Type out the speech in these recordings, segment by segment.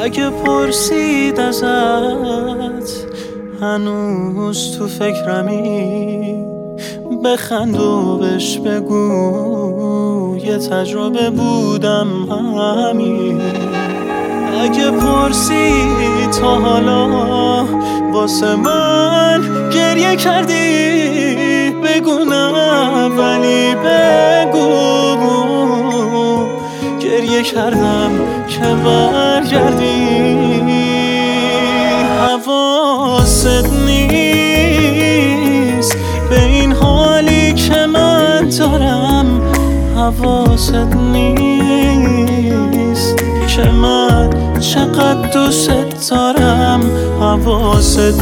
اگه پرسید ازت هنوز تو فکرمی، بخند و بهش بگو یه تجربه بودم همین. اگه پرسید تا حالا واسه من گریه کردی، بگو نه ولی بگو گریه کردم که برگردی. حواست نیست به این حالی که من دارم، حواست نیست که من چقدر دوست دارم، حواست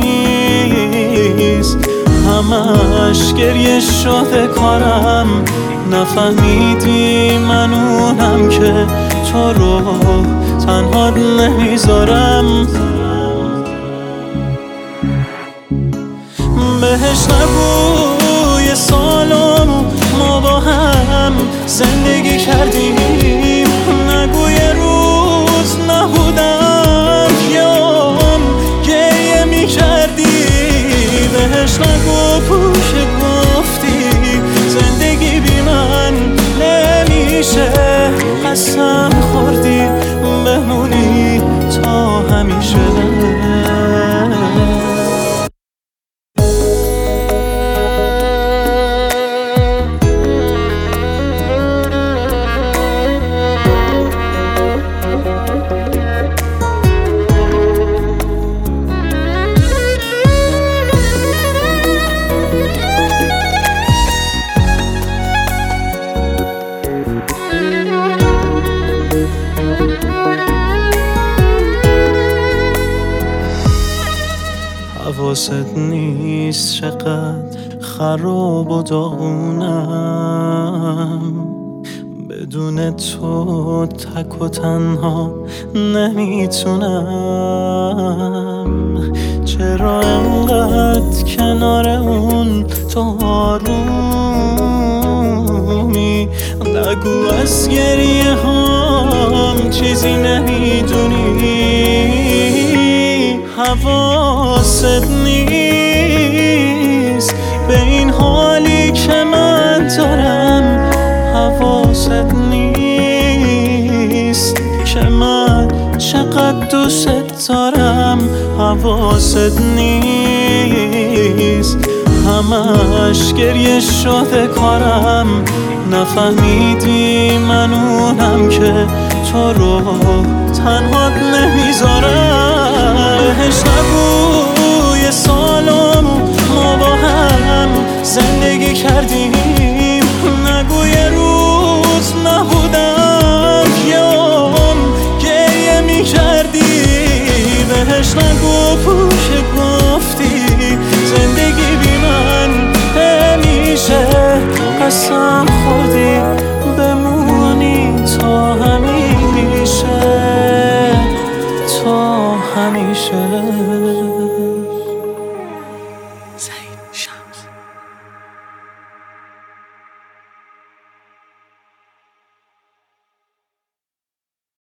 نیست همش گریه شده کارم. نفهمیدی من اونم که تو رو تنها نمیذارم. بهش نگو یه سالم ما با هم زندگی کردیم، نگو یه روز نبودم یام گریه میکردی. بهش نگو که گفتی زندگی بی من نمیشه، قسم خوردی بمونی تا همیشه. حواست نیست چقدر خراب و داغونم، بدون تو تک و تنها نمیتونم. چرا انقدر کنار اون تو آرومی، نگو از گریه هم چیزی نمیدونی. حواست نیست به این حالی که من دارم، حواست نیست که من چقدر دوست دارم، حواست نیست همش گریه شده کارم. نفهمیدی من اونم که تو رو تنها نمیذارم. بهش نگو یه سالم ما با هم زندگی کردیم، نگو یه روز نبودم یام گریه میکردی. بهش نگو که گفتی زندگی بی من نمیشه، قسم خوردی بمونی تا همیشه، تا همیشه.